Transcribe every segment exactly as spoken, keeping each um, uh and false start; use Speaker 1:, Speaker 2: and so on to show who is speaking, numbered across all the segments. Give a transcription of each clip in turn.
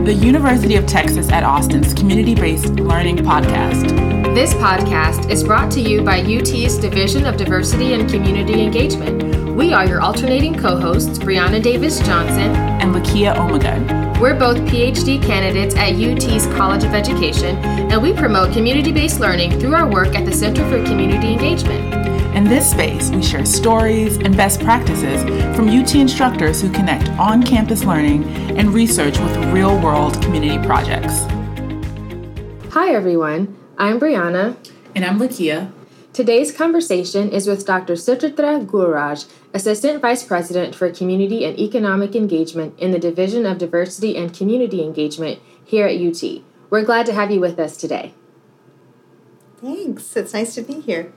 Speaker 1: the University of Texas at Austin's community-based learning podcast.
Speaker 2: This podcast is brought to you by U T's Division of Diversity and Community Engagement. We are your alternating co-hosts, Brianna Davis-Johnson
Speaker 1: and Lakia Omegun.
Speaker 2: We're both P H D candidates at U T's College of Education, and we promote community-based learning through our work at the Center for Community Engagement.
Speaker 1: In this space, we share stories and best practices from U T instructors who connect on-campus learning and research with real-world community projects.
Speaker 2: Hi, everyone. I'm Brianna.
Speaker 1: And I'm Lakia.
Speaker 2: Today's conversation is with Doctor Suchitra Gururaj, Assistant Vice President for Community and Economic Engagement in the Division of Diversity and Community Engagement here at U T. We're glad to have you with us today.
Speaker 3: Thanks. It's nice to be here.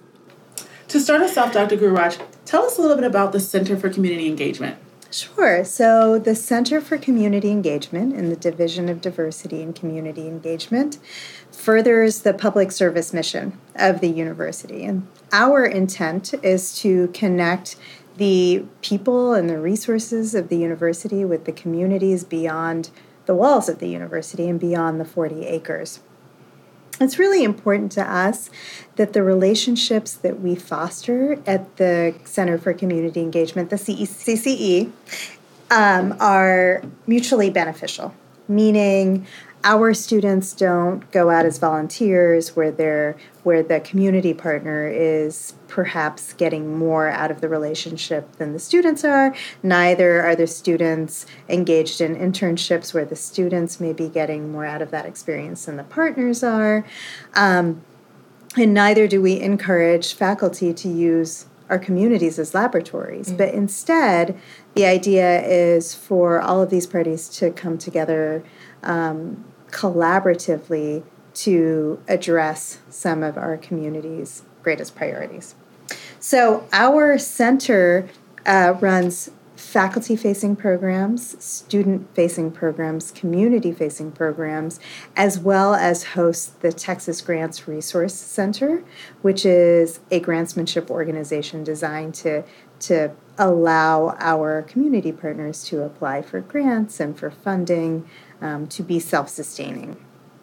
Speaker 1: To start us off, Doctor Gururaj, tell us a little bit about the Center for Community Engagement.
Speaker 3: Sure. So the Center for Community Engagement in the Division of Diversity and Community Engagement furthers the public service mission of the university. And our intent is to connect the people and the resources of the university with the communities beyond the walls of the university and beyond the forty acres. It's really important to us that the relationships that we foster at the Center for Community Engagement, the C C C E, um, are mutually beneficial, meaning our students don't go out as volunteers where they're where the community partner is perhaps getting more out of the relationship than the students are. Neither are the students engaged in internships where the students may be getting more out of that experience than the partners are. Um, and neither do we encourage faculty to use our communities as laboratories. Mm-hmm. But instead, the idea is for all of these parties to come together um, collaboratively to address some of our community's greatest priorities. So our center uh, runs faculty-facing programs, student-facing programs, community-facing programs, as well as hosts the Texas Grants Resource Center, which is a grantsmanship organization designed to, to allow our community partners to apply for grants and for funding um, to be self-sustaining.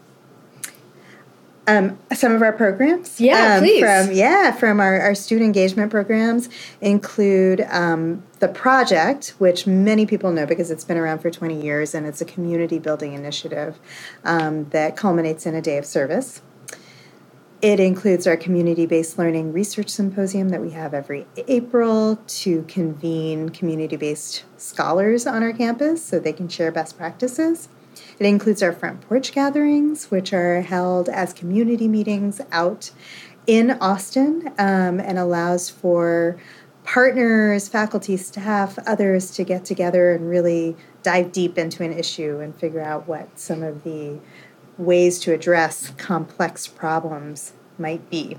Speaker 3: Um, some of our programs,
Speaker 2: yeah,
Speaker 3: um,
Speaker 2: please,
Speaker 3: from yeah, from our, our student engagement programs include um, the Project, which many people know because it's been around for twenty years, and it's a community building initiative um, that culminates in a day of service. It includes our community-based learning research symposium that we have every April to convene community-based scholars on our campus so they can share best practices. It includes our front porch gatherings, which are held as community meetings out in Austin um, and allows for partners, faculty, staff, others to get together and really dive deep into an issue and figure out what some of the ways to address complex problems might be.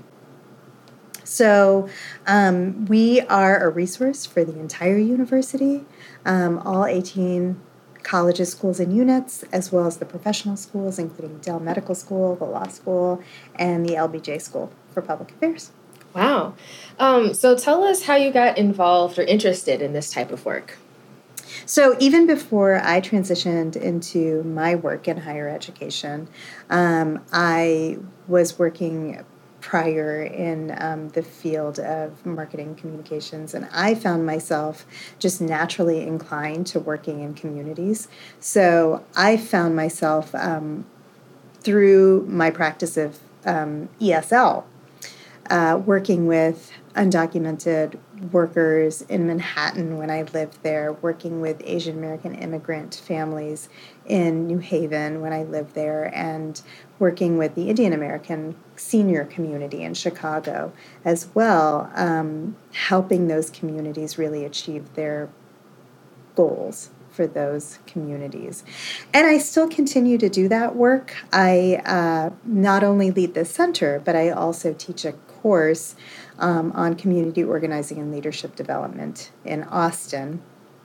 Speaker 3: So um, we are a resource for the entire university, um, all eighteen colleges, schools, and units, as well as the professional schools, including Dell Medical School, the Law School, and the L B J School for Public Affairs.
Speaker 2: Wow. Um, so tell us how you got involved or interested in this type of work.
Speaker 3: So even before I transitioned into my work in higher education, um, I was working prior in um, the field of marketing communications, and I found myself just naturally inclined to working in communities. So I found myself um, through my practice of um, E S L, uh, working with undocumented workers in Manhattan when I lived there, working with Asian American immigrant families in New Haven when I lived there, and working with the Indian American senior community in Chicago as well, um, helping those communities really achieve their goals for those communities. And I still continue to do that work. I uh, not only lead the center, but I also teach a course um, on community organizing and leadership development in Austin.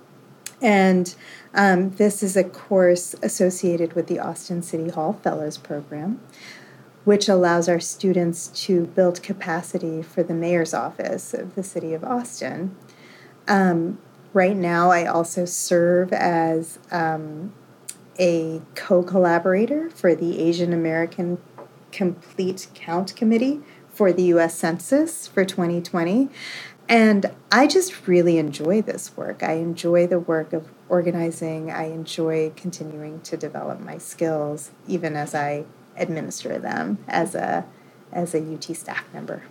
Speaker 3: And um, this is a course associated with the Austin City Hall Fellows Program, which allows our students to build capacity for the mayor's office of the city of Austin. Um, right now, I also serve as um, a co-collaborator for the Asian American Complete Count Committee for the U S Census for twenty twenty. And I just really enjoy this work. I enjoy the work of organizing. I enjoy continuing to develop my skills, even as I administer them as a as a U T staff member.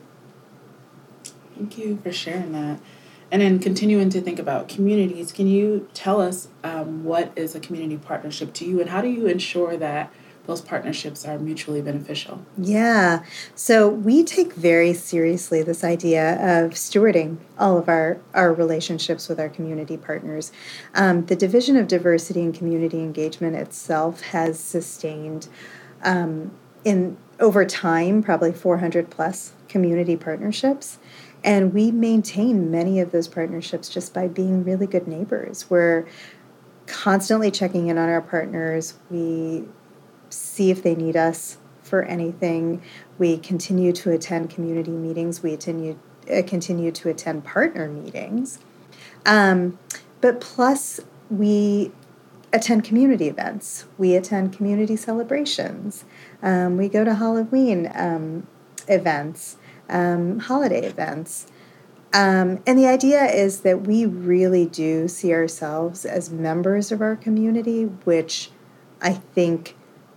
Speaker 1: Thank you for sharing that. And then continuing to think about communities, can you tell us um, what is a community partnership to you, and how do you ensure that those partnerships are mutually beneficial?
Speaker 3: Yeah. So we take very seriously this idea of stewarding all of our, our relationships with our community partners. Um, the Division of Diversity and Community Engagement itself has sustained um, in over time probably four hundred plus community partnerships. And we maintain many of those partnerships just by being really good neighbors. We're constantly checking in on our partners. We see if they need us for anything. We continue to attend community meetings. We continue, uh, continue to attend partner meetings. Um, but plus, we attend community events. We attend community celebrations. Um, we go to Halloween um, events, um, holiday events. Um, and the idea is that we really do see ourselves as members of our community, which I think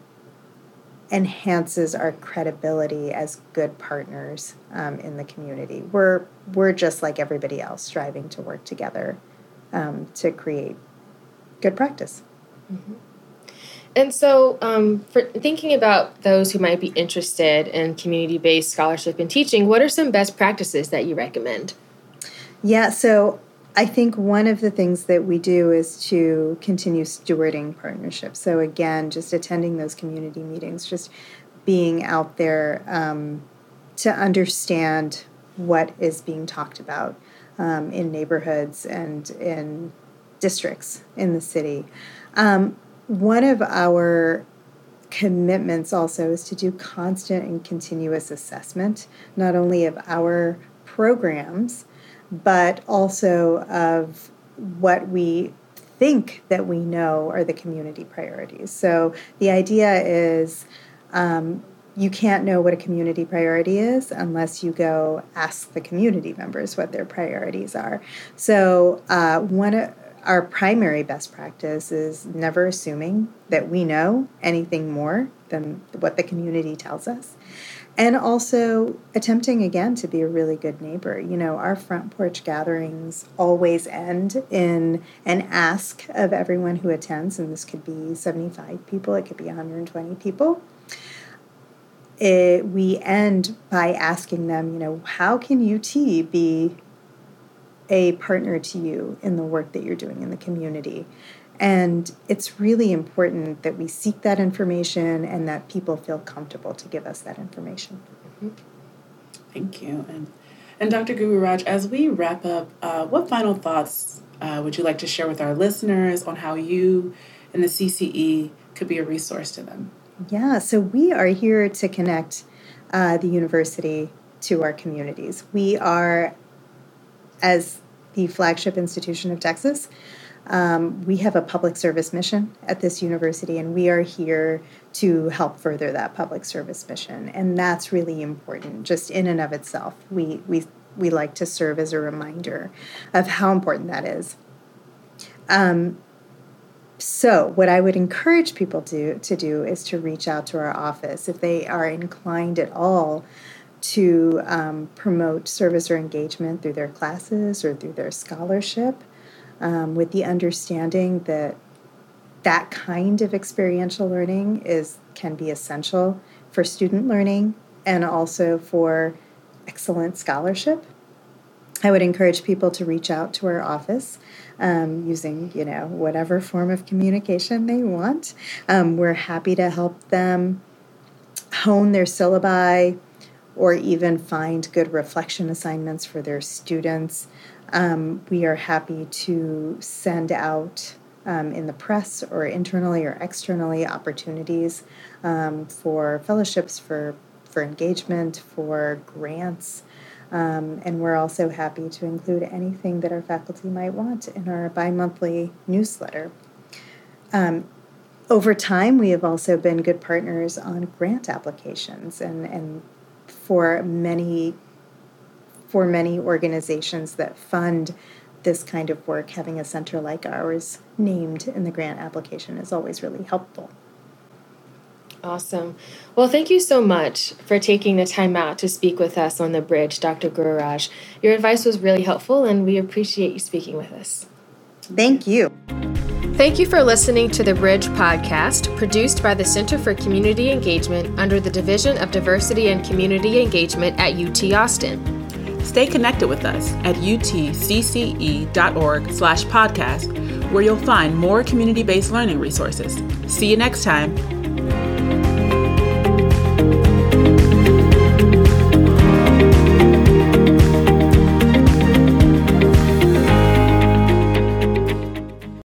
Speaker 3: enhances our credibility as good partners um, in the community. We're we're just like everybody else, striving to work together um, to create good practice.
Speaker 2: Mm-hmm. And so, um, for thinking about those who might be interested in community-based scholarship and teaching, what are some best practices that you recommend?
Speaker 3: Yeah, so I think one of the things that we do is to continue stewarding partnerships. So again, just attending those community meetings, just being out there um, to understand what is being talked about um, in neighborhoods and in districts in the city. Um, one of our commitments also is to do constant and continuous assessment, not only of our programs, but also of what we think that we know are the community priorities. So the idea is um, you can't know what a community priority is unless you go ask the community members what their priorities are. So uh, one of our primary best practice is never assuming that we know anything more than what the community tells us. And also attempting, again, to be a really good neighbor. You know, our front porch gatherings always end in an ask of everyone who attends, and this could be seventy-five people, it could be one hundred twenty people. It, we end by asking them, you know, how can U T be a partner to you in the work that you're doing in the community? And it's really important that we seek that information and that people feel comfortable to give us that information.
Speaker 2: Mm-hmm.
Speaker 1: Thank you. And and Doctor Gururaj, as we wrap up, uh, what final thoughts uh, would you like to share with our listeners on how you and the C C E could be a resource to them?
Speaker 3: Yeah, so we are here to connect uh, the university to our communities. We are, as the flagship institution of Texas, Um, we have a public service mission at this university, and we are here to help further that public service mission. And that's really important, just in and of itself. We we we like to serve as a reminder of how important that is. Um, so what I would encourage people to, to do is to reach out to our office if they are inclined at all to um, promote service or engagement through their classes or through their scholarship. Um, with the understanding that that kind of experiential learning is can be essential for student learning and also for excellent scholarship. I would encourage people to reach out to our office um, using, you know, whatever form of communication they want. Um, we're happy to help them hone their syllabi or even find good reflection assignments for their students. Um, we are happy to send out um, in the press or internally or externally opportunities um, for fellowships, for, for engagement, for grants. Um, and we're also happy to include anything that our faculty might want in our bi-monthly newsletter. Um, over time, we have also been good partners on grant applications, and, and for many for many organizations that fund this kind of work, having a center like ours named in the grant application is always really helpful.
Speaker 2: Awesome. Well, thank you so much for taking the time out to speak with us on The Bridge, Doctor Gururaj. Your advice was really helpful, and we appreciate you speaking with us.
Speaker 3: Thank you.
Speaker 2: Thank you for listening to The Bridge podcast, produced by the Center for Community Engagement under the Division of Diversity and Community Engagement at U T Austin.
Speaker 1: Stay connected with us at utcce.org slash podcast, where you'll find more community-based learning resources. See you next time.